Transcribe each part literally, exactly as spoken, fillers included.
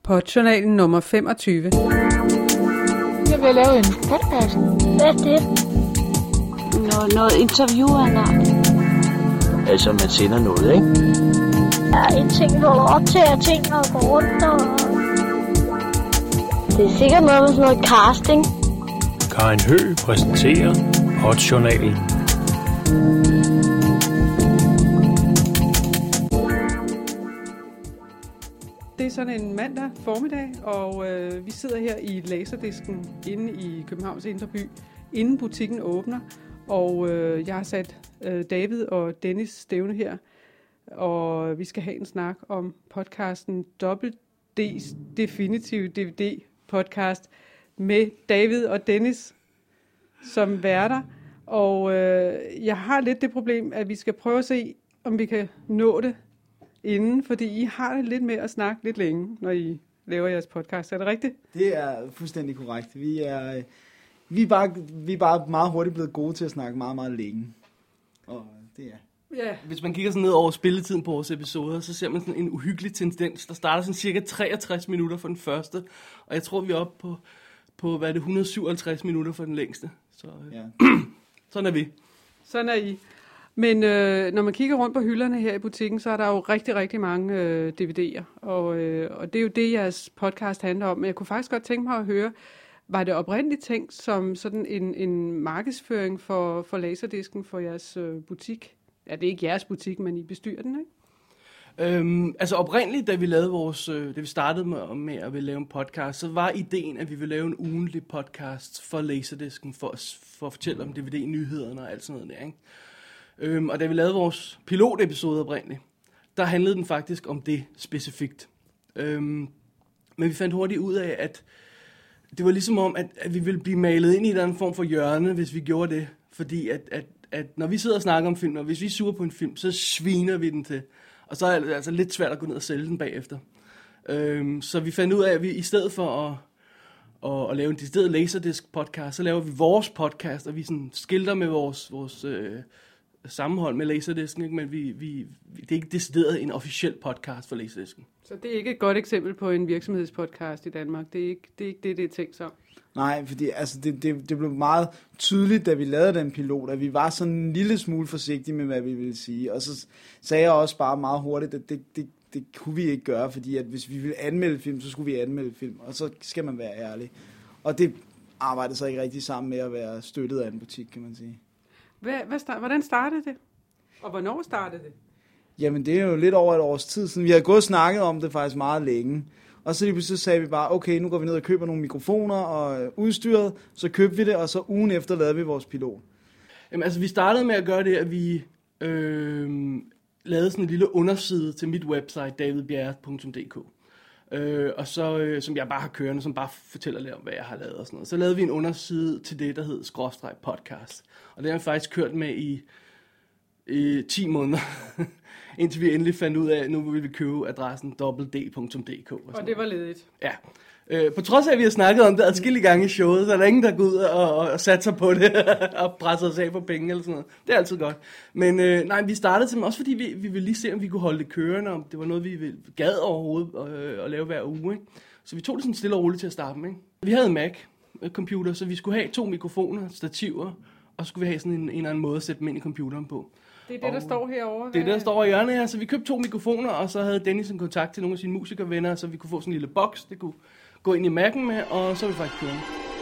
Podjournalen nummer femogtyve. Jeg vil lave en podcast. Hvad er det? Noget, noget interview af en art. Altså, man sender noget, ikke? Ja, en ting, hvor du optager ting og går rundt og... Det er sikkert noget med sådan noget casting. Karin Høgh præsenterer Podjournalen. Det er sådan en mandag formiddag, og øh, vi sidder her i Laserdisken inde i Københavns Indre By, inden butikken åbner. Og øh, jeg har sat øh, David og Dennis stævne her, og vi skal have en snak om podcasten Double D's Definitive D V D podcast med David og Dennis som værter. Og øh, jeg har lidt det problem, at vi skal prøve at se, om vi kan nå det inden, fordi I har det lidt med at snakke lidt længe, når I laver jeres podcast. Er det rigtigt? Det er fuldstændig korrekt. Vi er, vi er, bare, vi er bare meget hurtigt blevet gode til at snakke meget, meget længe. Og det er... Ja. Hvis man kigger sådan ned over spilletiden på vores episoder, så ser man sådan en uhyggelig tendens. Der starter sådan cirka treogtres minutter for den første, og jeg tror, vi er oppe på, på hvad er det, et hundrede og syvoghalvtreds minutter for den længste. Så ja. Sådan er vi. Sådan er I. Men øh, når man kigger rundt på hylderne her i butikken, så er der jo rigtig, rigtig mange øh, D V D'er. Og, øh, og det er jo det, jeres podcast handler om. Men jeg kunne faktisk godt tænke mig at høre, var det oprindeligt tænkt som sådan en, en markedsføring for, for Laserdisken for jeres øh, butik? Ja, det er ikke jeres butik, men I bestyrer den, ikke? Øhm, altså oprindeligt, da vi lavede vores, øh, da vi startede med, med at ville lave en podcast, så var ideen, at vi ville lave en ugentlig podcast for Laserdisken, for, for at fortælle om D V D-nyhederne og alt sådan noget der, ikke? Øhm, og da vi lavede vores pilotepisode oprindeligt, der handlede den faktisk om det specifikt. Øhm, men vi fandt hurtigt ud af, at det var ligesom om, at, at vi ville blive malet ind i en eller anden form for hjørne, hvis vi gjorde det. Fordi at, at, at når vi sidder og snakker om film, og hvis vi er sure på en film, så sviner vi den til. Og så er det altså lidt svært at gå ned og sælge den bagefter. Øhm, så vi fandt ud af, at vi i stedet for at, at, at lave en decideret Laserdisk podcast, så laver vi vores podcast, og vi sådan skilter med vores... vores øh, sammenhold med Laserdisken, ikke? Men vi, vi, det er ikke decideret en officiel podcast for Laserdisken. Så det er ikke et godt eksempel på en virksomhedspodcast i Danmark. Det er ikke det, er ikke det, det er tænkt som. Nej, fordi altså, det, det, det blev meget tydeligt, da vi lavede den pilot, at vi var sådan en lille smule forsigtige med, hvad vi ville sige. Og så sagde jeg også bare meget hurtigt, at det, det, det kunne vi ikke gøre, fordi at hvis vi ville anmelde film, så skulle vi anmelde film. Og så skal man være ærlig. Og det arbejdede så ikke rigtig sammen med at være støttet af en butik, kan man sige. Hvad, hvad start, hvordan startede det? Og hvornår startede det? Jamen, det er jo lidt over et års tid siden. Vi har gået og snakket om det faktisk meget længe. Og så lige pludselig sagde vi bare, okay, nu går vi ned og køber nogle mikrofoner og udstyret. Så købte vi det, og så ugen efter lavede vi vores pilot. Jamen, altså, vi startede med at gøre det, at vi øh, lavede sådan en lille underside til mit website, david bjerre punktum d k. Øh, og så, øh, som jeg bare har kørende, som bare fortæller lidt om, hvad jeg har lavet og sådan noget. Så lavede vi en underside til det, der hed skråstreg podcast. Og det har vi faktisk kørt med i, i ti måneder, indtil vi endelig fandt ud af, at nu vil vi købe adressen double d punktum d k. Og, og det var ledigt. Ja. Øh, på trods af, at vi har snakket om det adskillige gange i showet, så er der ingen, der går ud og, og, og satser på det og presser os af for penge eller sådan noget. Det er altid godt. Men øh, nej, vi startede simpelthen også, fordi vi, vi ville lige se, om vi kunne holde det kørende, om det var noget, vi gad overhovedet øh, at lave hver uge. Ikke? Så vi tog det sådan stille og roligt til at starte med. Ikke? Vi havde en Mac-computer, så vi skulle have to mikrofoner, stativer, og så skulle vi have sådan en, en eller anden måde at sætte dem ind i computeren på. Det er det, der står herovre. Det er det, der står i hjørnet her. Så vi købte to mikrofoner, og så havde Dennis en kontakt til nogle af sine musikervenner, så vi kunne få sådan en lille boks, det kunne gå ind i Mac'en med, og så er vi faktisk kørende.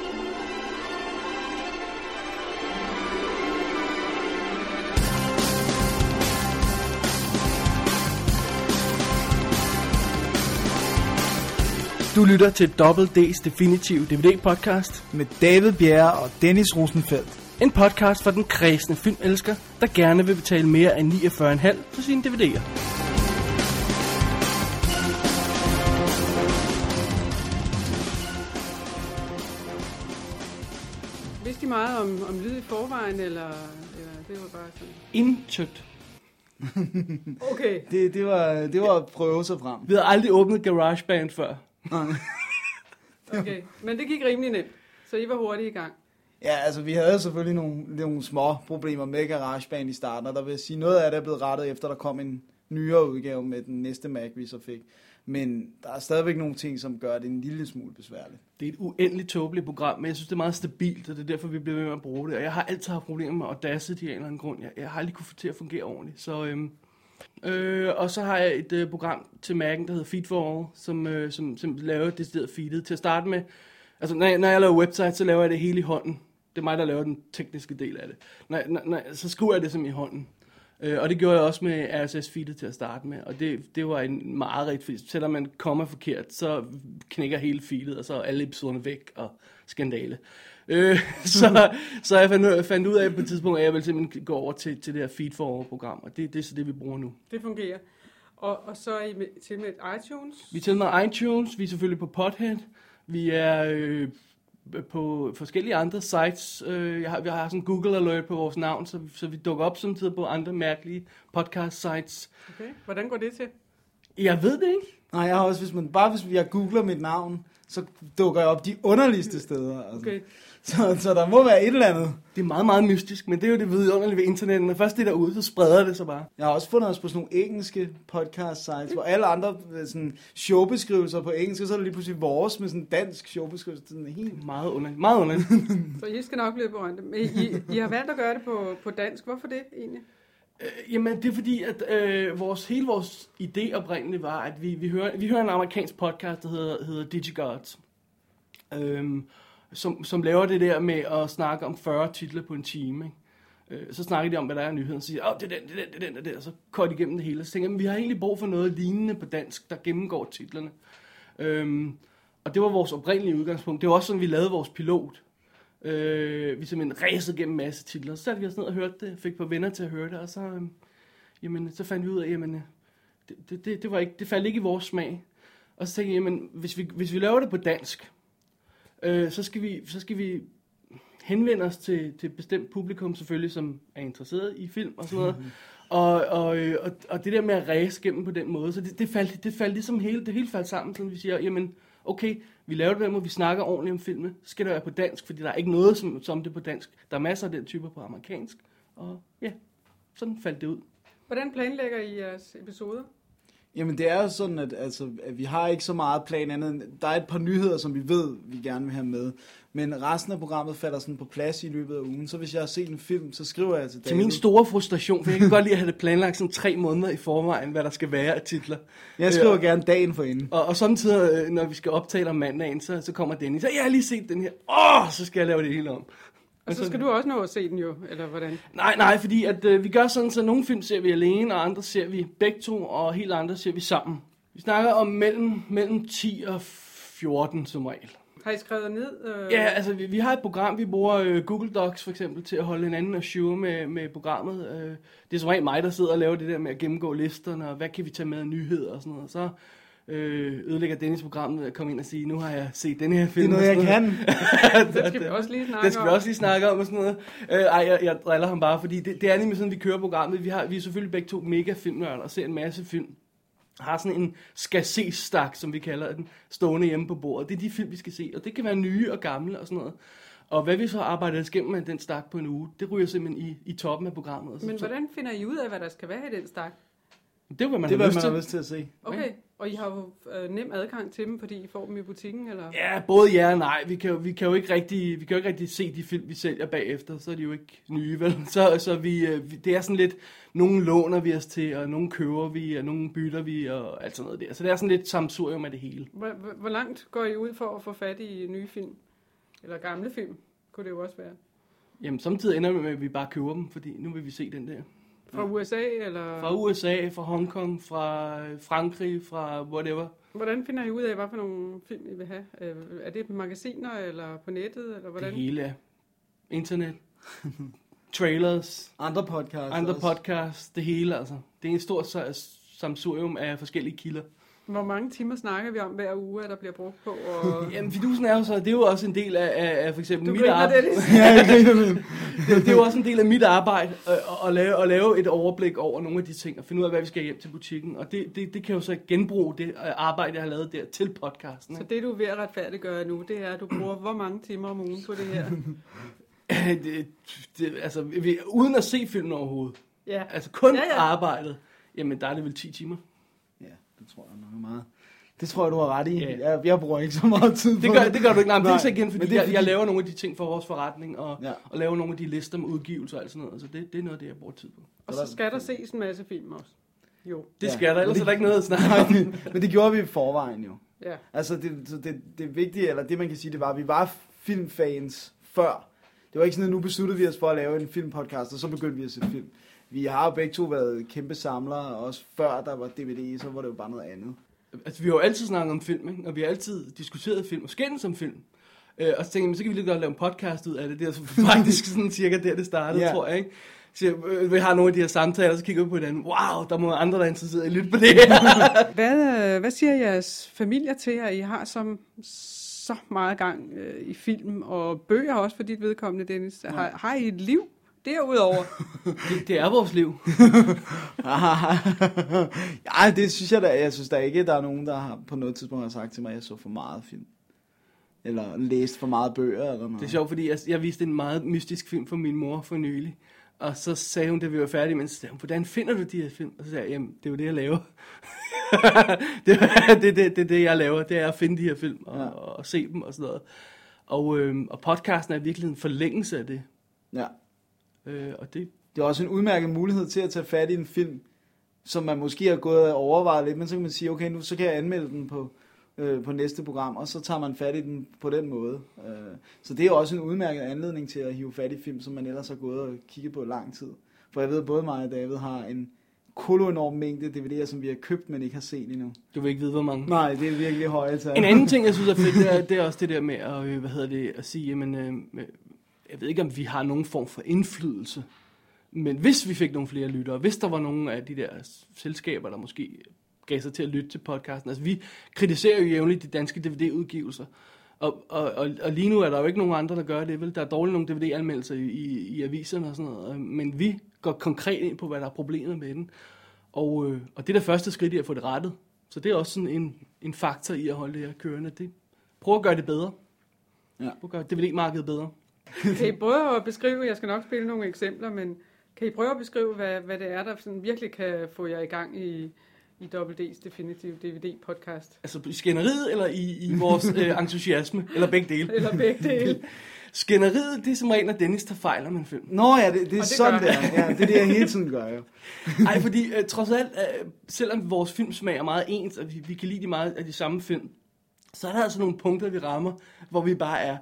Du lytter til Double D's Definitive D V D podcast med David Bjerre og Dennis Rosenfeldt. En podcast for den kredsende filmelsker, der gerne vil betale mere end niogfyrre komma fem for sine D V D'er. Vidste I meget om, om lyd i forvejen, eller, eller det var bare sådan? Intet. Okay. Det, det, var, det var at prøve sig frem. Vi havde aldrig åbnet GarageBand før. Okay, men det gik rimelig nemt, så I var hurtigt i gang. Ja, altså vi havde selvfølgelig nogle, nogle små problemer med GarageBand i starten, og der vil sige, noget af det er blevet rettet efter, der kom en nyere udgave med den næste Mac, vi så fik. Men der er stadigvæk nogle ting, som gør det en lille smule besværligt. Det er et uendeligt tåbeligt program, men jeg synes, det er meget stabilt, og det er derfor, vi bliver ved med at bruge det. Og jeg har altid haft problemer med Audacity af en eller anden grund. Jeg, jeg har aldrig kunne få til at fungere ordentligt. Så, øhm, øh, og så har jeg et øh, program til Mac'en, der hedder Feed for All, som, øh, som, som laver det stedet feedet. Til at starte med, altså når jeg, når jeg laver website, så laver jeg det hele i hånden. Det er mig, der laver den tekniske del af det. Når, når, når, så skriver jeg det som i hånden. Øh, og det gjorde jeg også med R S S-feedet til at starte med, og det, det var en meget rigtig feed. Selvom man kommer forkert, så knækker hele feedet, og så er alle episoderne væk, og skandale. Øh, så, så jeg fandt, fandt ud af på et tidspunkt, at jeg ville simpelthen gå over til, til det her Feed for All-program, og det, det er så det, vi bruger nu. Det fungerer. Og, og så er I med, til med iTunes? Vi er til med iTunes, vi er selvfølgelig på Podhead, vi er øh, på forskellige andre sites. Øh, jeg har, vi har sådan en Google alert på vores navn, så, så vi dukker op samtidig på andre mærkelige podcast sites. Okay, hvordan går det til? Jeg ved det ikke. Nej, jeg har også, hvis man, bare hvis jeg googler mit navn, så dukker jeg op de underligste steder. Altså. Okay. Så, så der må være et eller andet. Det er meget, meget mystisk, men det er jo det vidunderlige ved internettet. Når først det er derude, så spreder det sig bare. Jeg har også fundet os på sådan nogle engelske podcast sites, hvor alle andre sådan, showbeskrivelser på engelsk, og så er det lige pludselig vores med sådan en dansk showbeskrivelse. Sådan helt meget underligt. Meget underligt. Så I skal nok blive berømte. Men I, I har valgt at gøre det på, på dansk. Hvorfor det egentlig? Øh, jamen, det er fordi, at øh, vores, hele vores idé oprindeligt var, at vi, vi, hører, vi hører en amerikansk podcast, der hedder, hedder DigiGods. Øhm, Som, som laver det der med at snakke om fyrre titler på en time. Ikke? Øh, så snakker de om, hvad der er i nyheden, og siger, åh, det er den, det er den, det er den, det er den, og så kører de igennem det hele. Så tænker jeg, vi har egentlig brug for noget lignende på dansk, der gennemgår titlerne. Øhm, og det var vores oprindelige udgangspunkt. Det var også sådan, vi lavede vores pilot. Øh, vi simpelthen ræsede gennem en masse titler. Så satte vi os ned og hørte det, fik på venner til at høre det, og så, øhm, jamen, så fandt vi ud af, jamen, det, det, det, det, var ikke, det faldt ikke i vores smag. Og så tænkte jeg, jamen, hvis vi, hvis vi laver det på dansk, Øh, så, skal vi, så skal vi henvende os til, til et bestemt publikum selvfølgelig, som er interesseret i film og sådan noget. Mm-hmm. Og, og, og, og det der med at ræse gennem på den måde, så det, det, faldt, det faldt ligesom hele, det hele faldt sammen, så vi siger, jamen okay, vi laver det der måde, vi snakker ordentligt om filmen, så skal det være på dansk, fordi der er ikke noget som, som det på dansk. Der er masser af den typer på amerikansk, og ja, sådan faldt det ud. Hvordan planlægger I jeres episoder? Jamen det er jo sådan, at, altså, at vi har ikke så meget plan andet end, der er et par nyheder, som vi ved, vi gerne vil have med. Men resten af programmet falder sådan på plads i løbet af ugen. Så hvis jeg har set en film, så skriver jeg til David. Til min store frustration, for jeg kan godt lide at have det planlagt sådan tre måneder i forvejen, hvad der skal være af titler. Jeg skriver øh, gerne dagen for inden. Og, og samtidig, når vi skal optage om mandagen, så, så kommer Dennis. Så jeg har lige set den her. Åh, så skal jeg lave det hele om. Og så skal du også nå at se den jo, eller hvordan? Nej, nej, fordi at, øh, vi gør sådan, så nogle film ser vi alene, og andre ser vi begge to, og helt andre ser vi sammen. Vi snakker om mellem, mellem ti og fjorten som regel. Har I skrevet ned? Øh... Ja, altså vi, vi har et program, vi bruger øh, Google Docs for eksempel, til at holde hinanden og sure med, med programmet. Øh, det er som regel mig, der sidder og laver det der med at gennemgå listerne, og hvad kan vi tage med af nyheder og sådan noget. Så øh, ødelægger Dennis programmet ved at komme ind og sige, nu har jeg set den her film. Det er noget, jeg kan. Det skal vi også lige snakke om. Det skal vi også lige snakke om og sådan noget. Øh, ej, jeg, jeg driller ham bare, fordi det, det er nemlig sådan, vi kører programmet. Vi, har, vi er selvfølgelig begge to mega filmnørder og ser en masse film. Har sådan en skal-se-stak, som vi kalder den, stående hjemme på bordet. Det er de film, vi skal se, og det kan være nye og gamle og sådan noget. Og hvad vi så arbejder os gennem med den stak på en uge, det ryger simpelthen i, i toppen af programmet. Og så, Men hvordan finder I ud af, hvad der skal være i den stak? Det er, hvad man, det, har, hvad lyst man har lyst til at se. Okay, og I har jo øh, nem adgang til dem, fordi I får dem i butikken, eller? Ja, både ja og nej. Vi kan jo, vi kan jo ikke rigtig, vi kan jo ikke rigtig se de film, vi sælger bagefter, så er de jo ikke nye, vel? Så, så vi, øh, det er sådan lidt, nogle låner vi os til, og nogle køber vi, og nogle bytter vi, og alt sådan noget der. Så det er sådan lidt sammensurium af det hele. Hvor, hvor langt går I ud for at få fat i nye film? Eller gamle film, kunne det jo også være. Jamen, samtidig ender vi med, at vi bare køber dem, fordi nu vil vi se den der. Fra U S A, eller? Fra U S A, fra Hongkong, fra Frankrig, fra whatever. Hvordan finder I ud af, hvad for nogle film I vil have? Er det magasiner, eller på nettet, eller hvordan? Det hele er internet, trailers, andre podcasts, andre også. podcasts, det hele altså. Det er en stor sammensurium af forskellige kilder. Hvor mange timer snakker vi om hver uge, at der bliver brugt på? Og... Jamen, fidusen er jo så, det er jo også en del af, af, af for eksempel du mit arbejde. Det, det, det er jo også en del af mit arbejde at, at, lave, at lave et overblik over nogle af de ting, og finde ud af, hvad vi skal hjem til butikken. Og det, det, det kan jo så genbruge det arbejde, jeg har lavet der til podcasten. Ikke? Så det, du er ved at retfærdiggøre nu, det er, at du bruger hvor mange timer om ugen på det her? det, det, altså, vi, uden at se filmen overhovedet. Ja. Altså kun ja, ja. arbejdet. Jamen, der er det vel ti timer. Ja, det tror jeg nok er meget. Det tror jeg, du har ret i. Ja. Jeg, jeg bruger ikke så meget tid på det. Gør, det gør du ikke. Nej, men Nej, det er så igen, fordi, det er jeg, fordi jeg laver nogle af de ting for vores forretning, og, ja. og laver nogle af de lister med udgivelser og alt sådan noget. Så det, det er noget af det, jeg bruger tid på. Og så skal der ses en masse film også. Jo. Det Ja. skal der, ellers det, er der ikke noget at snakke om. Nej, men det gjorde vi i forvejen jo. Ja. Altså det, så det, det vigtige, eller det man kan sige, det var, at vi var filmfans før. Det var ikke sådan, at nu besluttede vi os for at lave en filmpodcast, og så begyndte vi at se film. Vi har jo begge to været kæmpe samlere, og også før der var D V D, så var det jo bare noget andet. Altså, vi har jo altid snakket om film, ikke? Og vi har altid diskuteret film, og skændes om film. Øh, og så tænkte jeg, så kan vi lige godt lave en podcast ud af det. Det er altså faktisk sådan cirka der, det startede, yeah. tror jeg, ikke? Så øh, vi har nogle af de her samtaler, så kigger vi på hinanden. Wow, der må være andre, der er interesseret i at lytte på det her. hvad, øh, hvad siger jeres familier til, at I har som, så meget gang øh, i film og bøger også for dit vedkommende, Dennis? Har, har I et liv derudover? det, det er vores liv. Ja, det synes jeg da. Jeg synes da ikke, at der er nogen, der har på noget tidspunkt har sagt til mig, at jeg så for meget film. Eller læst for meget bøger eller noget. Det er sjovt, fordi jeg, jeg viste en meget mystisk film for min mor for nylig. Og så sagde hun, da vi var færdige, men så sagde hun, hvordan finder du de her film? Og så sagde jeg, jamen, det er jo det, jeg laver. det er det, det, det, det, jeg laver, det er at finde de her film og, ja. og, og se dem og sådan noget. Og, øhm, og podcasten er virkelig en forlængelse af det. Ja. Øh, og det... det er også en udmærket mulighed til at tage fat i en film, som man måske har gået og overvejet lidt, men så kan man sige, okay, nu så kan jeg anmelde den på, øh, på næste program, og så tager man fat i den på den måde. Øh, så det er også en udmærket anledning til at hive fat i film, som man ellers har gået og kigget på i lang tid. For jeg ved, at både mig og David har en kolonorm mængde D V D'er, som vi har købt, men ikke har set endnu. Du vil ikke vide, hvor mange. Nej, det er virkelig høje tal. En anden ting, jeg synes er fedt, det er, det er også det der med at, øh, hvad hedder det, at sige, jamen, øh, jeg ved ikke, om vi har nogen form for indflydelse, men hvis vi fik nogle flere lyttere, hvis der var nogle af de der selskaber, der måske gav sig til at lytte til podcasten, altså vi kritiserer jo jævnligt de danske D V D-udgivelser, og, og, og, og lige nu er der jo ikke nogen andre, der gør det, vel? Der er dårligt nogle D V D-anmeldelser i, i, i aviserne og sådan noget, men vi går konkret ind på, hvad der er problemet med den, og, øh, og det er det første skridt i at få det rettet, så det er også sådan en, en faktor i at holde det her kørende. Det, prøv at gøre det bedre. Ja. Prøv at gøre D V D-markedet bedre. Kan I prøve at beskrive, jeg skal nok spille nogle eksempler, men kan I prøve at beskrive, hvad, hvad det er, der sådan virkelig kan få jer i gang i, i W D's Definitive D V D-podcast? Altså i skænderiet, eller i, i vores øh, entusiasme, eller begge dele? Eller begge dele. Skænderiet, det er som regel, når Dennis tager fejl om en film. Nå ja, det, det er det sådan gør der. Ja, det er det, jeg hele tiden gør jo. Nej, fordi øh, trods alt, øh, selvom vores filmsmag er meget ens, og vi, vi kan lide de meget af de samme film, så er der altså nogle punkter, vi rammer, hvor vi bare er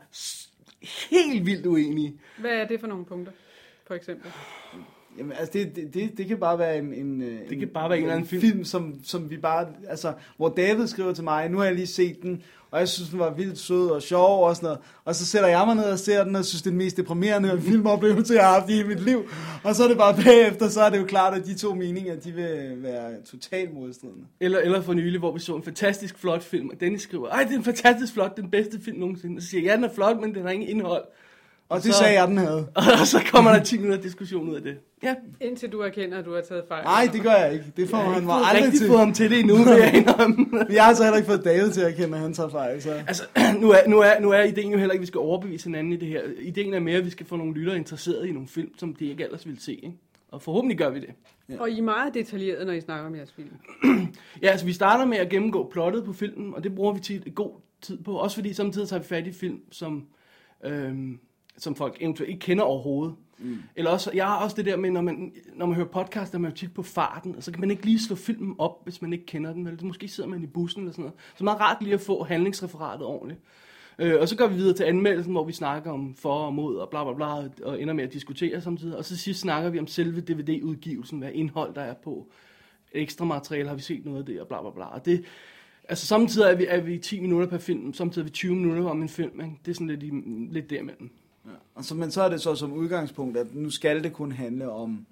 helt vildt uenige. Hvad er det for nogle punkter, for eksempel? Jamen, altså, det, det, det, det kan bare være en, en, det kan bare være en, en eller anden film, film som, som vi bare, altså, hvor David skriver til mig, nu har jeg lige set den, og jeg synes, den var vildt sød og sjov og sådan noget, og så sætter jeg mig ned og ser den, og synes, det er den mest deprimerende filmoplevelse, jeg har haft i mit liv, og så er det bare bagefter, så er det jo klart, at de to meninger, de vil være totalt modstridende. Eller, eller for nylig, hvor vi så en fantastisk flot film, og Dennis skriver, ej, det er en fantastisk flot, den bedste film nogensinde, og så siger jeg, ja, den er flot, men den har ingen indhold. Og, og så, det sagde jeg, den havde. Og så kommer der ti minutter diskussion ud af det. Ja. Indtil du erkender, at du har taget fejl. Nej, det gør jeg ikke. Det får han mig aldrig rigtig til. fået ham til det endnu, vil jeg indrømme. Men jeg har så heller ikke fået David til at erkende, at han tager fejl. Så. Altså, nu er, nu, er, nu er ideen jo heller ikke, at vi skal overbevise hinanden i det her. Ideen er mere, at vi skal få nogle lyttere interesseret i nogle film, som de ikke ellers vil se. Ikke? Og forhåbentlig gør vi det. Ja. Og I er meget detaljeret, når I snakker om jeres film. Ja, altså vi starter med at gennemgå plottet på filmen, og det bruger vi tit god tid på. Også fordi samtidig tager vi fat i film, som... Øhm, som folk eventuelt ikke kender overhovedet. Mm. Eller også, jeg har også det der med, når man, når man hører podcast, der er man jo tit på farten, og så kan man ikke lige slå filmen op, hvis man ikke kender den. Vel? Måske sidder man i bussen eller sådan noget. Så det er meget rart lige at få handlingsreferatet ordentligt. Øh, og så går vi videre til anmeldelsen, hvor vi snakker om for og mod og bla bla bla, og ender med at diskutere samtidig. Og så sidst snakker vi om selve D V D-udgivelsen, hvad indhold der er på. Ekstra materiale, har vi set noget af det, og bla bla bla. Og det, altså samtidig er vi, er vi ti minutter per film, samtidig er vi tyve minutter om en film. Ikke? Det er sådan lidt, i, lidt derimellem. Ja. Altså, men så er det så som udgangspunkt, at nu skal det kun handle om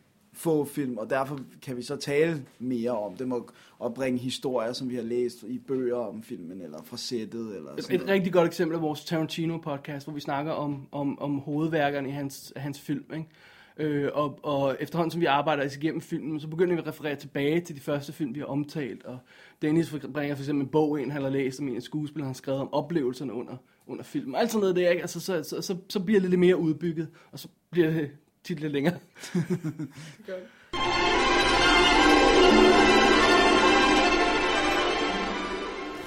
få film, og derfor kan vi så tale mere om dem og, og bringe historier, som vi har læst i bøger om filmen, eller fra sættet, eller sådan Et noget. Rigtig godt eksempel er vores Tarantino-podcast, hvor vi snakker om, om, om hovedværkerne i hans, hans film, ikke? Øh, og, og efterhånden som vi arbejder os igennem filmen, så begynder vi at referere tilbage til de første film, vi har omtalt, og Dennis bringer for eksempel en bog ind, han har læst, som en af skuespillerne har skrevet om oplevelserne under, under filmen. Alt sådan noget der, ikke? Altså, så, så, så, så bliver det lidt mere udbygget, og så bliver det tit lidt længere.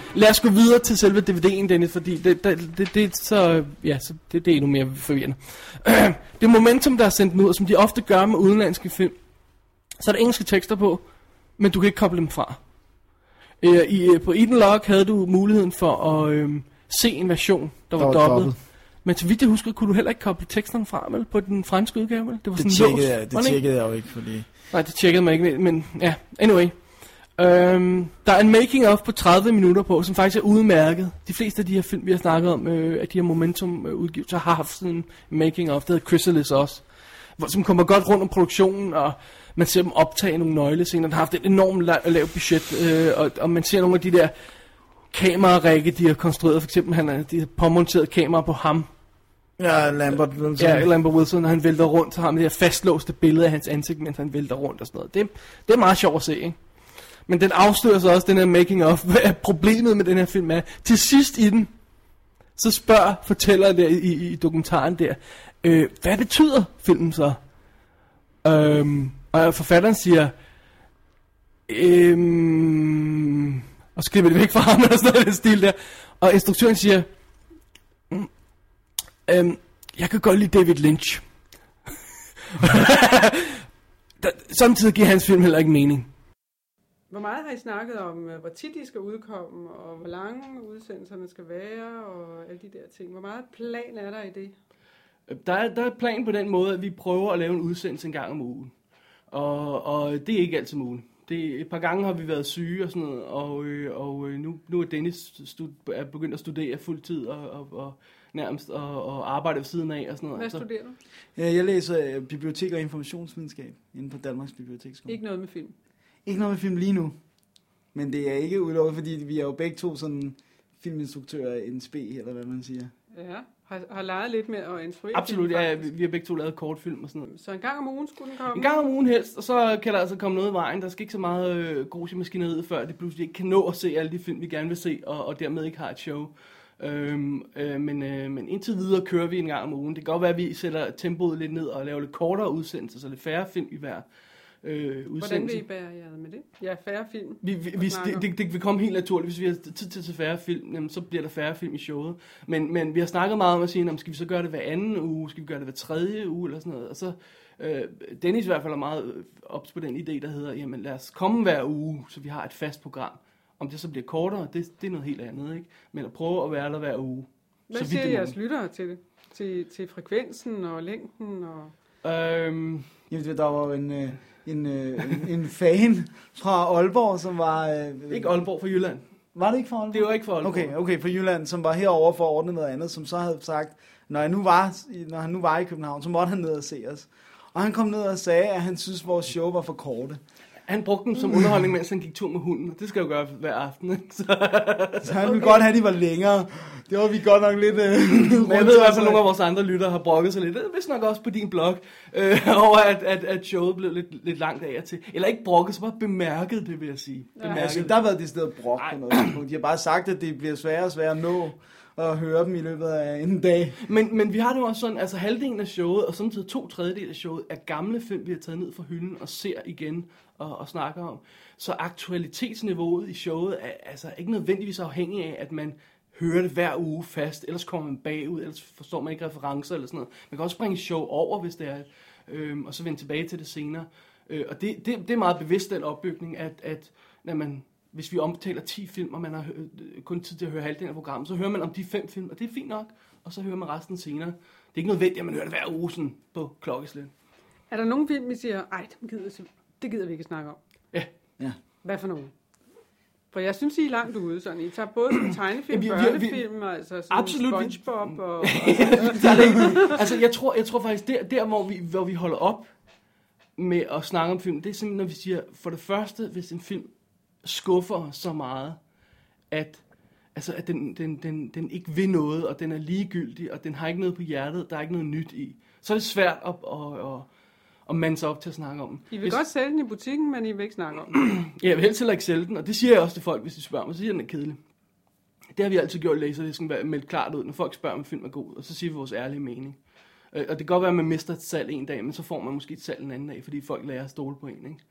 lad os gå videre til selve D V D'en, Dennis, fordi det, det, det, det, så, ja, så det, det er endnu mere forvirrende. Det momentum, der er sendt ud, og som de ofte gør med udenlandske film, så er der engelske tekster på, men du kan ikke koble dem fra. I, på Eden Log havde du muligheden for at øh, se en version, der var, var dobbelt. dobbelt. Men til vidt jeg husker, kunne du heller ikke koble teksterne fra, vel, på den franske udgave, vel? Det var det sådan tjekkede jeg, det tjekkede jeg jo ikke, fordi... Nej, det tjekkede man ikke, men ja, anyway. Øhm, der er en making-of på tredive minutter på, som faktisk er udmærket. De fleste af de her film, vi har snakket om, øh, af de her momentum-udgivelser, har haft sådan en making-of. Det hedder Chrysalis også, hvor, som kommer godt rundt om produktionen, og man ser dem optage nogle nøglescener. Der har haft et enormt la- lavt budget, øh, og, og man ser nogle af de der kamerarække, de har konstrueret. For eksempel, han har de har påmonteret kamera på ham. Ja, Lambert Wilson. Ja, Lambert Wilson, når han vælter rundt, så har man det her fastlåste billede af hans ansigt, mens han vælter rundt og sådan noget. Det, det er meget sjovt at se, ikke? Men den afslører så også, den her making of. Hvad er problemet med den her film er? Til sidst i den, så spørger fortælleren der i, i dokumentaren der, øh, hvad betyder filmen så? Øhm, og forfatteren siger, øhm, og så klipper det væk fra ham, og sådan noget stil der. Og instruktøren siger, mm, øhm, jeg kan godt lide David Lynch. der, samtidig giver hans film heller ikke mening. Hvor meget har I snakket om, hvor tit de skal udkomme, og hvor lange udsendelserne skal være, og alle de der ting? Hvor meget plan er der i det? Der er, der er plan på den måde, at vi prøver at lave en udsendelse en gang om ugen. Og, og det er ikke altid muligt. Det, et par gange har vi været syge og sådan noget, og, øh, og nu, nu er Dennis stud, er begyndt at studere fuldtid og, og, og nærmest og, og arbejde ved siden af og sådan noget. Hvad studerer du? Ja, jeg læser bibliotek og informationsvidenskab inden på Danmarks Biblioteksskole. Ikke noget med film? Ikke noget med film lige nu, men det er ikke udelukket, fordi vi er jo begge to sådan filminstruktører i en spe, eller hvad man siger. Ja, har, har leget lidt med at instruere. Absolut, ja, vi, vi har begge to lavet kortfilm og sådan noget. Så en gang om ugen skulle den komme? En gang om ugen helst, og så kan der altså komme noget i vejen. Der skal ikke så meget øh, grus i maskineriet, før det pludselig ikke kan nå at se alle de film, vi gerne vil se, og, og dermed ikke har et show. Øhm, øh, men, øh, men indtil videre kører vi en gang om ugen. Det kan godt være, at vi sætter tempoet lidt ned og laver lidt kortere udsendelser, så lidt færre film i hver øh, udsendelse. Hvordan vil I bære jer med det? Ja, færre film. Vi, vi, hvis det, det, det vil komme helt naturligt. Hvis vi har tid til at se færre film, jamen, så bliver der færre film i showet. Men, men vi har snakket meget om at sige, skal vi så gøre det hver anden uge? Skal vi gøre det hver tredje uge? Eller sådan noget. Og så, øh, Dennis i hvert fald er meget ops på den idé, der hedder, jamen lad os komme hver uge, så vi har et fast program. Om det så bliver kortere, det, det er noget helt andet, ikke? Men at prøve at være der hver uge. Hvad siger jeres lyttere til det? Til, til frekvensen og længden? Og... Øhm, jamen, der var jo en, en, en, en fan fra Aalborg, som var... Øh, ikke Aalborg, fra Jylland. Var det ikke fra Aalborg? Det var ikke fra Aalborg. Okay, okay, fra Jylland, som var herover for at ordne noget andet, som så havde sagt, når, jeg nu var, når han nu var i København, så måtte han ned og se os. Og han kom ned og sagde, at han synes, at vores show var for korte. Han brugte dem som underholdning, mens han gik tur med hunden. Det skal jo gøre hver aften, ikke? Så, så han ville okay. godt have, at de var længere. Det var vi godt nok lidt... Øh, Men jeg ved i hvert fald, at nogle af vores andre lyttere har brokket sig lidt. Det er vist nok også på din blog. Øh, over at, at, at showet blev lidt, lidt langt af og til. Eller ikke brokket, så bare bemærket det, vil jeg sige. Ja, altså, der har været det sted brok på noget tidspunkt. De har bare sagt, at det bliver sværere og sværere at nå og høre dem i løbet af en dag. Men, men vi har det jo også sådan, altså halvdelen af showet, og samtidig to tredjedel af showet, er gamle film, vi har taget ned fra hylden og ser igen og, og snakker om. Så aktualitetsniveauet i showet er altså ikke nødvendigvis afhængig af, at man hører det hver uge fast, ellers kommer man bagud, ellers forstår man ikke referencer eller sådan noget. Man kan også springe show over, hvis det er, øhm, og så vende tilbage til det senere. Øh, og det, det, det er meget bevidst den opbygning, at, at når man... Hvis vi omtaler ti film, og man har kun tid til at høre halvdelen af programmet, så hører man om de fem film, og det er fint nok, og så hører man resten senere. Det er ikke nødvendigt, at man hører det hver uge sådan på klokkeslæt. Er der nogen film, vi siger, ej, det gider, det gider vi ikke snakke om? Ja. ja. Hvad for nogen? For jeg synes, I er langt ude, sådan. I tager både sådan tegnefilm, ja, børnefilm, altså sådan absolut. SpongeBob og... og altså, jeg tror, jeg tror faktisk, der, der hvor, vi, hvor vi holder op med at snakke om film, det er simpelthen, når vi siger, for det første, hvis en film skuffer så meget, at, altså, at den, den, den, den ikke vil noget, og den er ligegyldig, og den har ikke noget på hjertet, der er ikke noget nyt i. Så er det svært at, at, at, at mande sig op til at snakke om den. I vil hvis, godt sælge den i butikken, men I vil ikke snakke om den. Ja, jeg vil helst heller ikke sælge den, og det siger jeg også til folk, hvis de spørger mig, så siger den er kedelig. Det har vi altid gjort i Laserdisken, meldt klart ud, når folk spørger, om film er god, og så siger vi vores ærlige mening. Og det kan godt være, at man mister et salg en dag, men så får man måske et salg en anden dag, fordi folk lærer at stole på en, ikke?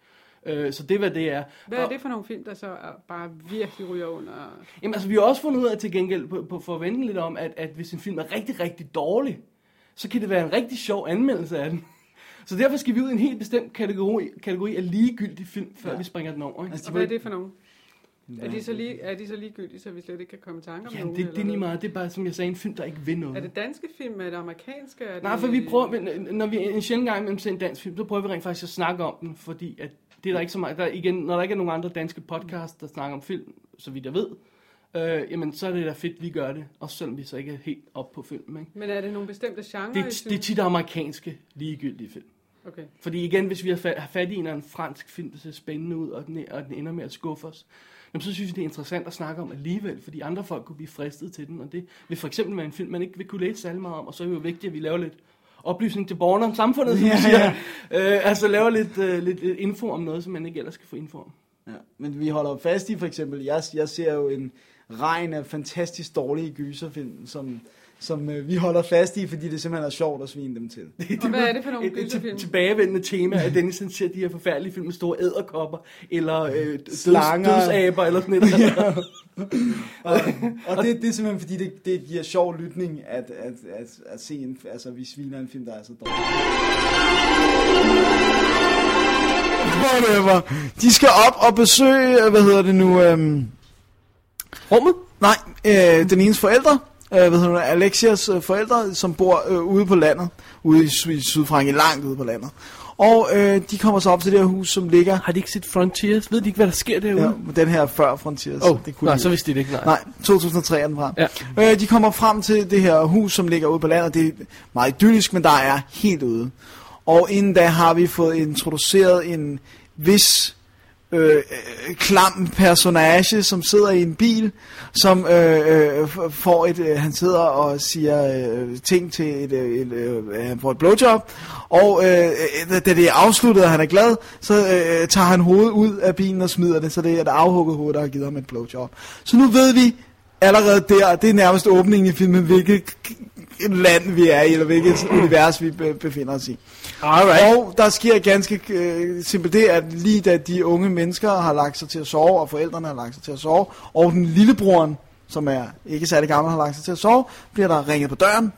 Øh, så det er, hvad det er. Hvad er det for nogle film, der så er bare virkelig ryger under? Jamen altså, vi har også fundet ud af til gengæld, på, på forventen lidt om, at, at hvis en film er rigtig, rigtig dårlig, så kan det være en rigtig sjov anmeldelse af den. Så derfor skal vi ud i en helt bestemt kategori, kategori af ligegyldig film, før ja. vi springer den over. Ikke? Altså, og hvad er det for nogen? Er de, så lige, er de så ligegyldige, så vi slet ikke kan komme i tanke om ja, nogen? det, det er lige meget. Det er bare, som jeg sagde, en film, der ikke vil noget. Er det danske film? Er det amerikanske? Er det... Nej, for vi prøver, når vi en sjældent gang med en dansk film, så prøver vi rent faktisk at snakke om den, fordi at det er der ikke så meget. Der, igen, når der ikke er nogen andre danske podcasts, der snakker om film, så vidt jeg ved, øh, jamen så er det da fedt, vi gør det, også selvom vi så ikke er helt op på film. Ikke? Men er det nogle bestemte genrer? Det, det er tit amerikanske ligegyldige film. Okay. Fordi igen, hvis vi har fat, har fat i en, en fransk film, der ser spændende ud, og den, og den ender med at skuffe os, jamen, så synes jeg, det er interessant at snakke om alligevel, fordi andre folk kunne blive fristet til den, og det vil for eksempel være en film, man ikke vil kunne læse særlig meget om, og så er det jo vigtigt, at vi laver lidt oplysning til borgerne om samfundet, som ja, siger. Ja. Øh, altså laver lidt, øh, lidt info om noget, som man ikke ellers kan få info om. Ja, men vi holder fast i, for eksempel, jeg, jeg ser jo en regn af fantastisk dårlige gyserfilm, som... som øh, vi holder fast i, fordi det simpelthen er sjovt at svine dem til. Og hvad er det for nogle gyserfilm? Et tilbagevendende tema, at Dennis ser de her forfærdelige film med store æderkopper, eller øh, slanger, dødsaber, eller sådan noget. Ja. og og det, det er simpelthen, fordi det, det giver sjov lytning, at, at, at, at se en, altså, vi sviner en film, der er så dårlig. Whatever. De skal op og besøge, hvad hedder det nu? Øhm... Rummet? Nej, øh, den enes forældre. Uh, hvad hedder det, Alexias uh, forældre, som bor uh, ude på landet, ude i, i Sydfrankrig, langt ude på landet. Og uh, de kommer så op til det her hus, som ligger... Har de ikke set Frontiers? Ved de ikke, hvad der sker derude? Ja, den her før Frontiers. Oh, det kunne nej, de så vidste de det ikke. Nej, nej to tusind og tre er den frem. Ja. Uh, de kommer frem til det her hus, som ligger ude på landet. Det er meget idyllisk, men der er helt ude. Og inden da har vi fået introduceret en vis... Øh, klam personage, som sidder i en bil, som øh, øh, får et, øh, han sidder og siger øh, ting til et, øh, et øh, han får et blowjob, og øh, da det er afsluttet, og han er glad, så øh, tager han hovedet ud af bilen og smider det, så det er et afhugget hoved, der har givet ham et blowjob. Så nu ved vi allerede der, det er nærmest åbningen i filmen, hvilket land vi er i, eller hvilket univers vi befinder os i. Alright. Og der sker ganske øh, simpelt det, at lige da de unge mennesker har lagt sig til at sove, og forældrene har lagt sig til at sove, og den lillebroren, som er ikke særlig gammel, har lagt sig til at sove, bliver der ringet på døren,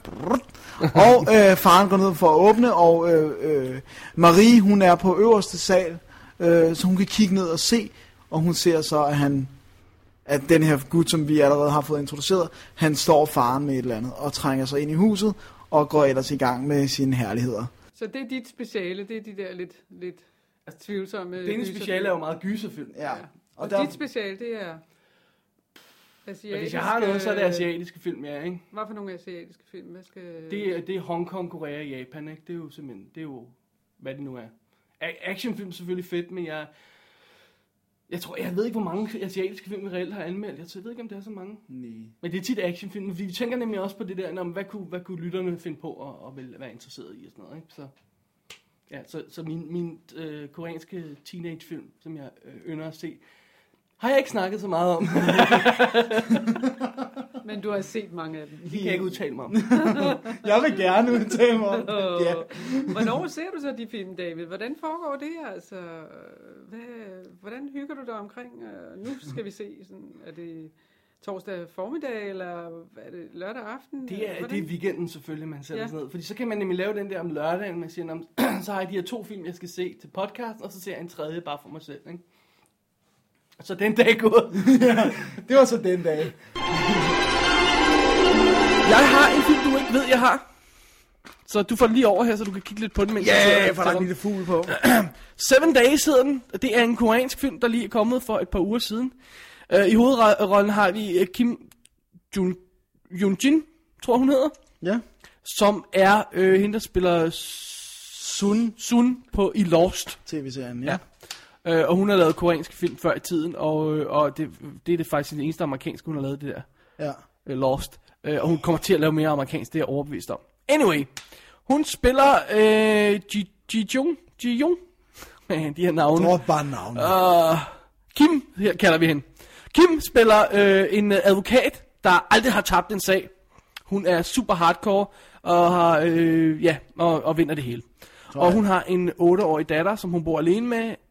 og øh, faren går ned for at åbne, og øh, øh, Marie, hun er på øverste sal, øh, så hun kan kigge ned og se, og hun ser så, at han at den her gut, som vi allerede har fået introduceret, han står faren med et eller andet, og trænger sig ind i huset, og går ellers i gang med sine herligheder. Så det er dit speciale, det er de der lidt, lidt altså, tvivlsomme... Det ene speciale er jo meget gyserfilm. Ja. Ja. Og, og der... dit speciale, det er asiatiske... Hvis jeg har noget, så er det asiatiske film, ja, ikke? Hvad for nogle asiatiske film? Hvad skal... Det er, det er Hongkong, Korea og Japan, ikke? Det er jo simpelthen, det er jo, hvad det nu er. Actionfilm er selvfølgelig fedt, men jeg... Jeg tror, jeg ved ikke, hvor mange asiatiske film vi reelt har anmeldt. Jeg ved ikke, om det er så mange. Nej. Men det er tit actionfilm. Vi tænker nemlig også på det der, hvad kunne, hvad kunne lytterne finde på og, og være interesseret i og sådan noget, ikke? Så, ja, så, så min, min øh, koreanske teenagefilm, som jeg øh, ynder at se, har jeg ikke snakket så meget om. Men du har set mange af dem. Det kan jeg ikke udtale mig om. Jeg vil gerne udtale mig om det. Ja. Hvornår ser du så de film, David? Hvordan foregår det? Altså, hvad, hvordan hygger du dig omkring? Uh, nu skal vi se. Sådan, er det torsdag formiddag, eller er det lørdag aften? Det er, det er weekenden selvfølgelig, man sætter ja. sådan noget. Fordi så kan man nemlig lave den der om lørdagen, man siger, så har jeg de her to film, jeg skal se til podcast, og så ser jeg en tredje bare for mig selv, ikke? Så den dag går. Ja, det var så den dag. Jeg har en film, du ikke ved, jeg har. Så du får den lige over her, så du kan kigge lidt på den. Ja, yeah, jeg får der en lille fugl på. Seven Days hedder den. Det er en koreansk film, der lige er kommet for et par uger siden. Uh, I hovedrollen har vi uh, Kim Jun Jun-jin, tror hun hedder. Ja. Som er uh, hende, der spiller Sun, Sun på i Lost. T V-serien, ja. ja. Uh, og hun har lavet koreanske film før i tiden, og, og det, det er det faktisk den eneste amerikanske, hun har lavet det der. Ja. Uh, Lost. Uh, og hun kommer til at lave mere amerikansk, det er jeg overbevist om. Anyway, hun spiller uh, Ji Ji-jung, Ji-jung. De her navne. Det var bare navne. Uh, Kim, her kalder vi hende. Kim spiller uh, en advokat, der aldrig har tabt en sag. Hun er super hardcore og har uh, ja og, og vinder det hele. Og hun har en otteårig datter, som hun bor alene med.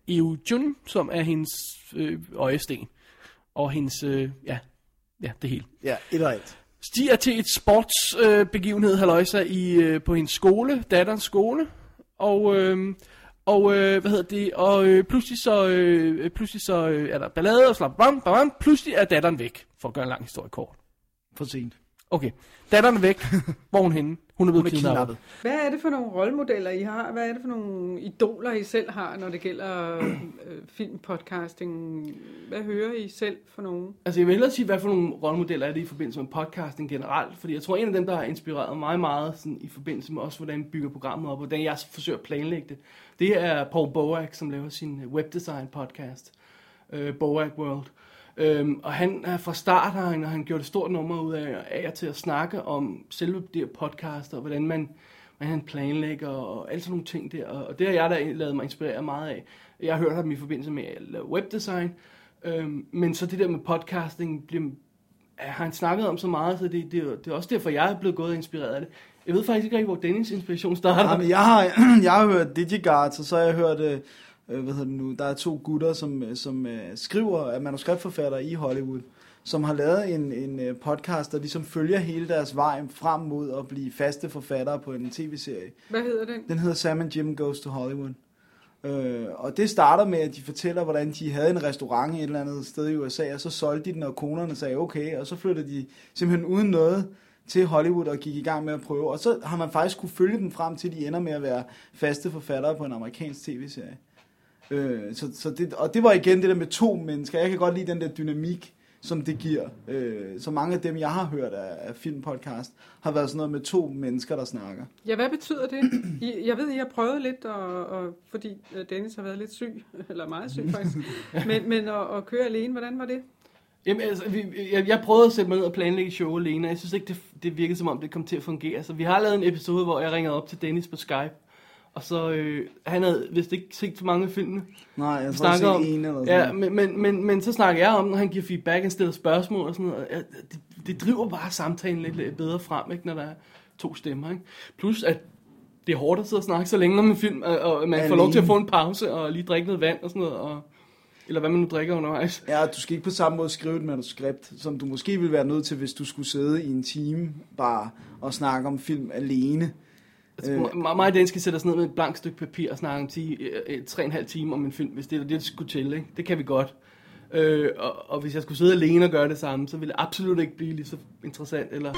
Eujun, som er hendes øh, øjesten. Og hendes, øh, ja, ja, det hele. Ja, et og et. Stiger til et sportsbegivenhed, øh, begivenhed, halløjsa, i øh, på hendes skole, datterens skole. Og, øh, og øh, hvad hedder det, og øh, pludselig så, øh, pludselig så øh, er der ballade og slap, bam, bam, pludselig er datteren væk, for at gøre en lang historie kort. For sent. Okay, datteren er væk. Hvor er hun henne? Hun er blevet Hun er kidnappet. Hvad er det for nogle rollemodeller, I har? Hvad er det for nogle idoler, I selv har, når det gælder øh, filmpodcasting? Hvad hører I selv for nogen? Altså jeg vil hellere sige, hvad for nogle rollemodeller er det i forbindelse med podcasting generelt. Fordi jeg tror, en af dem, der har inspireret mig meget sådan, i forbindelse med også, hvordan vi bygger programmet op, og hvordan jeg forsøger at planlægge det, det er Paul Boag, som laver sin webdesign podcast, uh, Boag World. Øhm, og han er fra start har han, og han gjorde et stort nummer ud af, af til at snakke om selve de her podcaster, og hvordan man, hvordan han planlægger og alle sådan nogle ting der. Og det har jeg da lavet mig inspirere meget af. Jeg har hørt ham i forbindelse med webdesign, øhm, men så det der med podcasting bliver, har han snakket om så meget, så det, det, det er også derfor, jeg er blevet gået og inspireret af det. Jeg ved faktisk ikke rigtig, hvor Dennis inspiration starter. Ja, men jeg, har, jeg har hørt DigiGuards, og så har jeg hørt... Øh, hvad hedder det nu, der er to gutter, som, som uh, skriver, er manuskriptforfattere i Hollywood, som har lavet en, en podcast, der ligesom følger hele deres vej frem mod at blive faste forfattere på en tv-serie. Hvad hedder den? Den hedder Sam and Jim Goes to Hollywood. Uh, og det starter med, at de fortæller, hvordan de havde en restaurant et eller andet sted i U S A, og så solgte de den, og konerne sagde okay, og så flyttede de simpelthen uden noget til Hollywood og gik i gang med at prøve. Og så har man faktisk kunne følge dem frem til, de ender med at være faste forfattere på en amerikansk tv-serie. Øh, så, så det, og det var igen det der med to mennesker. Jeg kan godt lide den der dynamik, som det giver. Øh, så mange af dem, jeg har hørt af, af filmpodcast, har været sådan noget med to mennesker, der snakker. Ja, hvad betyder det? I, jeg ved, I har prøvet lidt, og, og, fordi Dennis har været lidt syg, eller meget syg faktisk, men, men at, at køre alene, hvordan var det? Jamen, altså, vi, jeg, jeg prøvede at sætte mig ned og planlægge show alene, og jeg synes ikke, det, det virkede som om, det kom til at fungere. Så vi har lavet en episode, hvor jeg ringede op til Dennis på Skype, og så, øh, han havde vist ikke set så mange af filmene. Nej, jeg tror ikke om, en eller sådan. Ja, men, men, men, men så snakker jeg om, når han giver feedback, han stiller spørgsmål og sådan noget. Ja, det, det driver bare samtalen lidt, lidt bedre frem, ikke, når der er to stemmer. Ikke? Plus, at det er hårdt at sidde og snakke så længe om en film, og, og man Alene. får lov til at få en pause og lige drikke noget vand og sådan noget, og, eller hvad man nu drikker undervejs. Ja, du skal ikke på samme måde skrive et manuskript, som du måske ville være nødt til, hvis du skulle sidde i en time bare og snakke om film alene. Altså, øh, mig og den skal sætte os ned med et blankt stykke papir og snakke om tre og en halv time om en film, hvis det er det, det skulle til, ikke? Det kan vi godt. Øh, og, og hvis jeg skulle sidde alene og gøre det samme, så ville det absolut ikke blive lige så interessant, eller...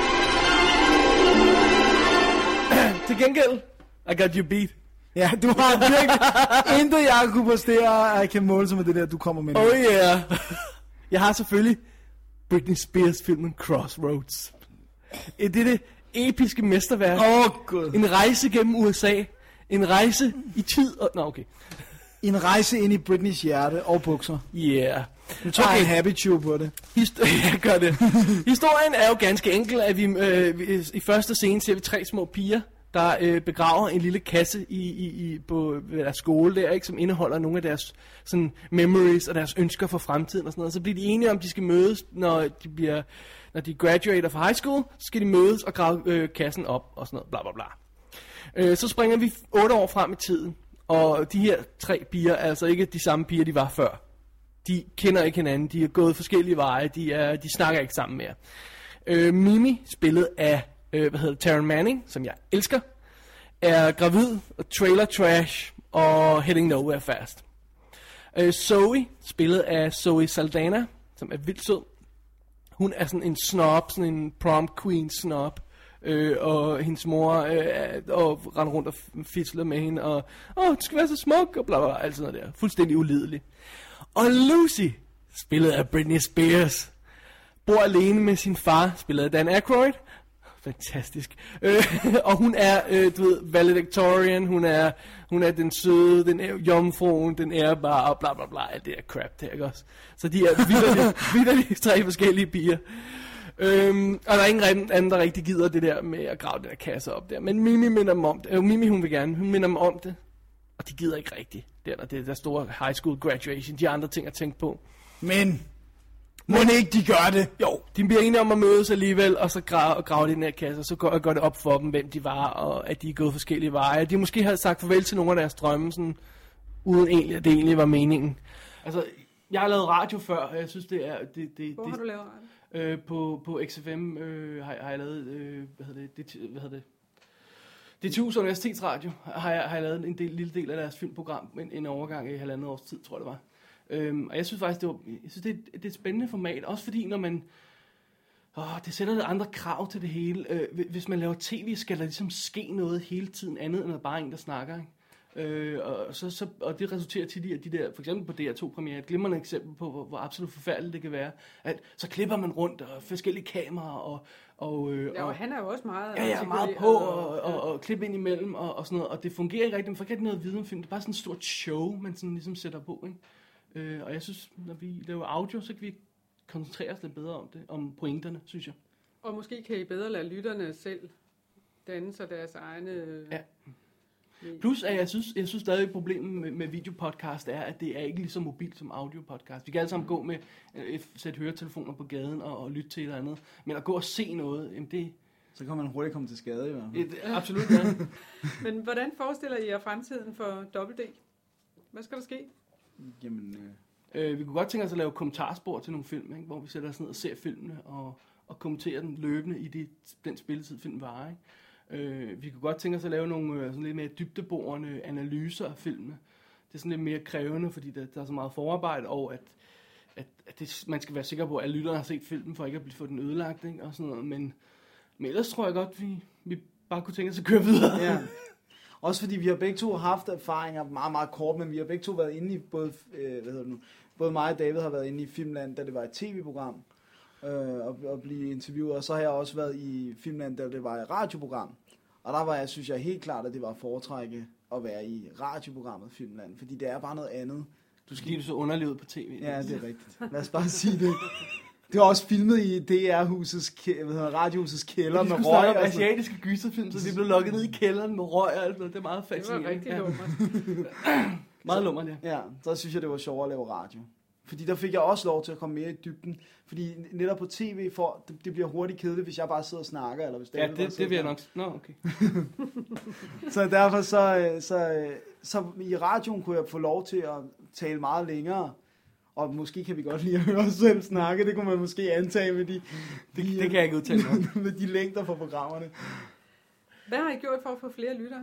Til gengæld, I got you beat. Ja, du har virkelig intet, jeg kunne præstere, jeg kan måle sig med det der, du kommer med. Oh yeah. Jeg har selvfølgelig Britney Spears filmen Crossroads. Det er det episke mesterværk. Åh, oh, Gud. En rejse gennem U S A. En rejse i tid og... Nå, okay. En rejse ind i Britneys hjerte og bukser. Yeah. Nu tager jeg en happy chew på det. Hist- jeg gør det. Historien er jo ganske enkel, at vi øh, i første scene ser vi tre små piger, der øh, begraver en lille kasse i, i, i, på deres skole der, ikke, som indeholder nogle af deres sådan, memories og deres ønsker for fremtiden og sådan noget. Så bliver de enige om, at de skal mødes, når de bliver, når de graduater fra high school, så skal de mødes og grave øh, kassen op og sådan noget, bla bla bla. Øh, så springer vi otte år frem i tiden, og de her tre piger er altså ikke de samme piger, de var før. De kender ikke hinanden, de er gået forskellige veje, de, er, de snakker ikke sammen mere. Øh, Mimi, spillet af øh, hvad hedder det, Taryn Manning, som jeg elsker, er gravid, og trailer trash, og heading nowhere fast. Øh, Zoe, spillet af Zoe Saldana, som er vildt sød. Hun er sådan en snob, sådan en prom queen snob. Øh, og hendes mor øh, og render rundt og fisler med hende, og åh, du skal være så smuk, og bla bla bla, alt sådan noget der. Fuldstændig ulidelig. Og Lucy, spillet af Britney Spears, bor alene med sin far, spillet af Dan Aykroyd. Fantastisk. Øh, og hun er, øh, du ved, valedictorian, hun er, hun er den søde, den er jomfruen, den ærbare, og bla bla bla, alt det der crap der, ikke også? Så de er vitterlige tre forskellige piger. Øhm, og der er ingen anden, der rigtig gider det der med at grave den der kasse op der. Men Mimi minder dem om det. Øh, Mimi, hun vil gerne. Hun minder dem om det. Og de gider ikke rigtigt. Det er der, der store high school graduation. De har andre ting at tænke på. Men, må ikke de gør det? Jo, de bliver enige om at mødes alligevel, og så grave, grave det i den her kasse, og så går, går det op for dem, hvem de var, og at de er gået forskellige veje. De måske har sagt farvel til nogle af deres drømme, sådan uden egentlig, at det egentlig var meningen. Altså, jeg har lavet radio før, og jeg synes, det er... Det, det, Hvor det, har du lavet radio? Øh, på, på X F M øh, har, har jeg lavet, øh, hvad hedder det, det, hvad hedder det? D T U's Universitetsradio har jeg, har jeg lavet en del, lille del af deres filmprogram, en, en overgang i halvandet års tid, tror jeg det var. Øhm, og jeg synes faktisk, det, var, jeg synes, det, er, det er et spændende format, også fordi når man, åh, det sætter lidt andre krav til det hele. Øh, hvis man laver tv, skal der ligesom ske noget hele tiden andet, end at bare en, der snakker, ikke? Øh, og, så, så, og det resulterer til de, de der, for eksempel på D R to premiere, et glimrende eksempel på, hvor, hvor absolut forfærdeligt det kan være, at så klipper man rundt, og forskellige kameraer, og, og, øh, Ja, og han er jo også meget... ja, ja, meget på, og, og, og, og klippe ind imellem, og, og sådan noget, og det fungerer ikke rigtigt, man får ikke rigtig noget at vide om film, det er bare sådan et stort show, man sådan ligesom sætter på, ikke? Øh, og jeg synes, når vi laver audio, så kan vi koncentrere os lidt bedre om det, om pointerne, synes jeg. Og måske kan I bedre lade lytterne selv danne sig deres egne... Ja. Plus, at jeg synes, jeg synes stadig, at problemet med, med videopodcast er, at det er ikke lige så mobilt som audiopodcast. Vi kan alle sammen gå med et sæt høretelefoner på gaden og, og lytte til et eller andet. Men at gå og se noget, jamen det... Så kan man hurtigt komme til skade i hvert fald. Et, absolut, ja. Men hvordan forestiller I jer fremtiden for W D? Hvad skal der ske? Jamen... Øh... Øh, vi kunne godt tænke os at lave kommentarspor til nogle film, ikke? Hvor vi sætter os ned og ser filmene og, og kommenterer dem løbende i de, den spilletid, film varer, ikke? Øh, vi kunne godt tænke os at lave nogle øh, sådan lidt mere dybdeborende analyser af filmene. Det er sådan lidt mere krævende, fordi der, der er så meget forarbejde, og at, at, at det, man skal være sikker på, at lytterne har set filmen, for ikke at blive få den ødelagt, ikke? Og sådan noget. Men, men ellers tror jeg godt, vi, vi bare kunne tænke os at køre videre. Ja. Også fordi vi har begge to haft erfaringer meget, meget kort, men vi har begge to været inde i, både, øh, hvad hedder det nu, både mig og David har været inde i Filmland, da det var et tv-program, øh, og, og blive interviewet, og så har jeg også været i Filmland, da det var et radioprogram. Og der var jeg, synes jeg helt klart, at det var at foretrække at være i radioprogrammet Filmland, fordi det er bare noget andet. Du skal give så underlevet på tv. Ja, det er rigtigt. Lad os bare sige det. Det var også filmet i D R-husets, hvad hedder, radiohusets kælder med røg. Vi skulle snakke om asiatiske gyserfilm, så vi blev lukket ned i kælderen med røg og alt noget. Det er meget fascinerende. Det var rigtig lummert. Meget lummert, ja. Ja, så synes jeg, det var sjovt at lave radio. Fordi der fik jeg også lov til at komme mere i dybden. Fordi netop på tv, for, det, det bliver hurtigt kedeligt, hvis jeg bare sidder og snakker. Eller hvis ja, det, det, det vil jeg nok. Nå, okay. Så derfor så, så, så, så i radioen kunne jeg få lov til at tale meget længere. Og måske kan vi godt lide at høre os selv snakke. Det kunne man måske antage med de, det, de, det kan jeg ikke udtale med de længder for programmerne. Hvad har I gjort for at få flere lyttere?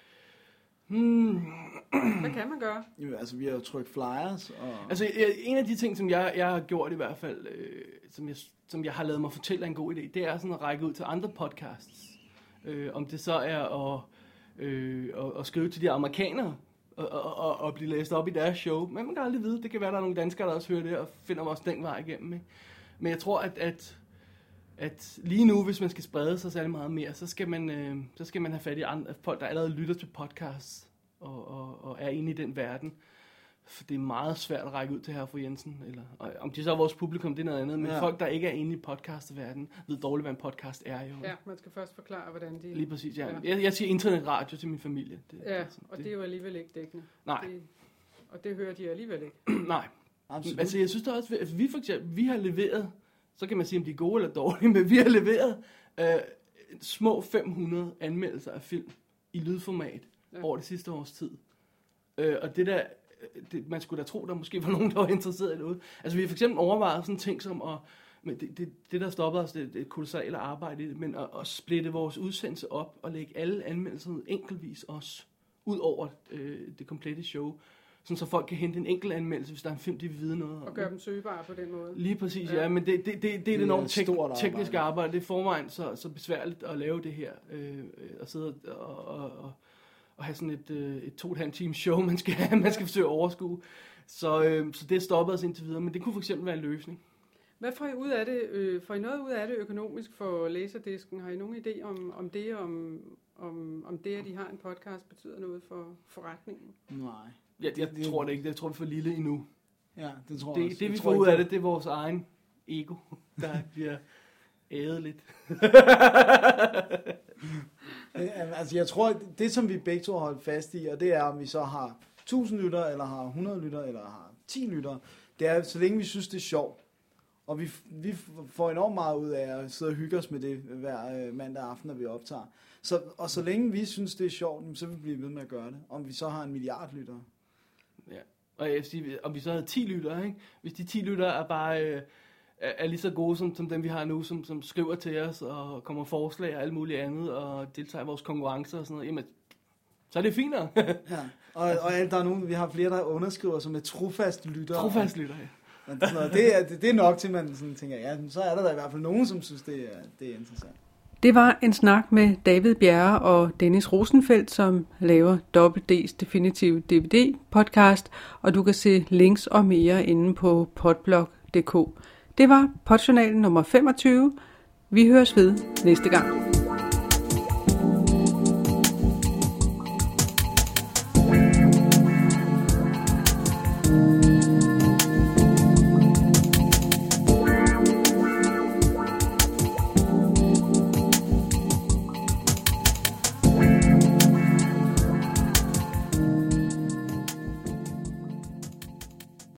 Hmm. Hvad kan man gøre? Jo, altså vi har jo trykt flyers. Og... Altså en af de ting, som jeg, jeg har gjort i hvert fald, øh, som, jeg, som jeg har lavet mig fortælle er en god idé, det er sådan at række ud til andre podcasts. Øh, om det så er at, øh, at, at skrive til de amerikanere, og, og, og, og blive læst op i deres show. Men man kan aldrig vide, det kan være, der er nogle danskere, der også hører det, og finder også den vej igennem. Ikke? Men jeg tror, at, at, at lige nu, hvis man skal sprede sig særlig meget mere, så skal man, øh, så skal man have fat i andre, folk, der allerede lytter til podcasts, og, og, og er inde i den verden. For det er meget svært at række ud til her for Jensen. Eller, og om de så er vores publikum, det er noget andet. Men ja. Folk, der ikke er inde i podcastverdenen, ved dårligt, hvad en podcast er. Jo. Ja, man skal først forklare, hvordan de... Lige præcis, ja. ja. Jeg, jeg siger internetradio til min familie. Det, ja, altså, og det, det er jo alligevel ikke dækkende. Nej. Det, og det hører de alligevel ikke. Nej. Absolut. Altså, jeg synes da også, at vi for eksempel, vi har leveret, så kan man sige, om de er gode eller dårlige, men vi har leveret øh, små fem hundrede anmeldelser af film i lydformat ja. over det sidste års tid. Øh, og det der, det, man skulle da tro, der måske var nogen, der var interesseret i noget. Altså vi har for eksempel overvejet sådan ting som at, men det, det, det der stoppede os, det, det er et kolossalt arbejde i det, men at, at splitte vores udsendelse op og lægge alle anmeldelser enkeltvis også ud over øh, det komplette show. Sådan så folk kan hente en enkelt anmeldelse, hvis der er en film, de vil vide noget om. Og gøre dem søgbare på den måde. Lige præcis, ja, ja men det, det, det, det er det enormt tek- tekniske arbejde. Det er forvejen så, så besværligt at lave det her, øh, og sidde og, og, og, og have sådan et, øh, et to og et halvt times show, man skal, man skal forsøge at overskue. Så, øh, så det stoppede os indtil videre, men det kunne for eksempel være en løsning. Hvad får I ud af det? Øh, får I noget ud af det økonomisk for Laserdisken? Har I nogen idé om, om det, om, om, om det, at I har en podcast, betyder noget for forretningen? Nej. Ja, jeg det, tror det ikke. Jeg tror, det er for lille endnu. Ja, det tror det, jeg også. Det, vi jeg får ud af det, det er vores egen ego, der bliver ædet lidt. Altså, jeg tror, det som vi begge to har holdt fast i, og det er, om vi så har tusind lytter, eller har hundrede lytter, eller har ti lytter, det er, så længe vi synes, det er sjovt. Og vi, vi får enormt meget ud af at sidde og hygge os med det hver øh, mandag aften, når vi optager. Så, og så længe vi synes, det er sjovt, så vil vi blive ved med at gøre det. Om vi så har en milliard lyttere, Ja. Og jeg vil sige, om vi så havde ti lyttere, ikke? Hvis de ti lyttere er bare øh, er, er lige så gode som, som dem, vi har nu, som, som skriver til os og kommer forslag og alt muligt andet, og deltager i vores konkurrencer og sådan noget, jamen, så er det finere. Ja. Og, og der er nogen, vi har flere, der underskriver som er trofaste lyttere. Trofaste lyttere, ja. Og, og det, er, det er nok til, man sådan tænker, ja, så er der da i hvert fald nogen, som synes, det er, det er interessant. Det var en snak med David Bjerre og Dennis Rosenfeldt, som laver W D's Definitive D V D podcast, og du kan se links og mere inde på podblog punktum d k. Det var Podjournalen nummer femogtyve. Vi høres ved næste gang.